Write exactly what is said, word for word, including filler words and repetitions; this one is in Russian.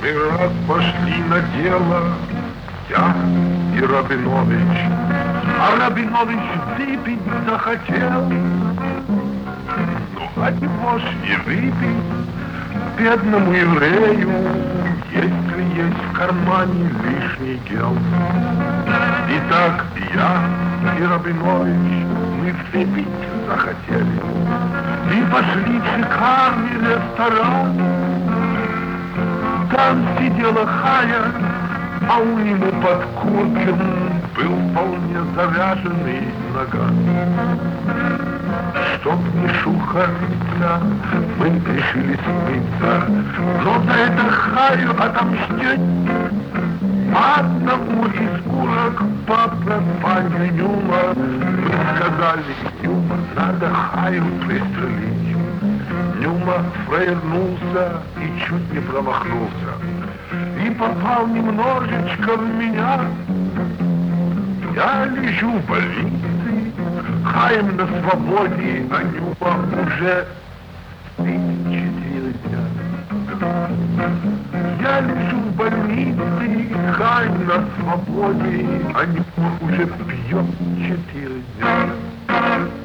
Мы раз пошли на дело, я и Рабинович. А Рабинович выпить захотел. Ну, а его ж и выпить бедному еврею, если есть в кармане лишний гел. Итак, я и Рабинович, мы выпить захотели. И пошли в шикарный ресторан. Там сидела Хая, а у него под куртком был вполне завязанный наган. Чтоб не шухариться, мы решили смыться, но за это Хаю отомстить. Одному из курок по пропанию Нюма мы сказали: Нюма, надо Хаю пристрелить. Нюма провернулся и чуть не промахнулся. И попал немножечко в меня. Я лежу в больнице, Хаим на свободе, а Нюма уже четыре дня. Я лежу в больнице, Хаим на свободе, а Нюма уже пьет четыре дня.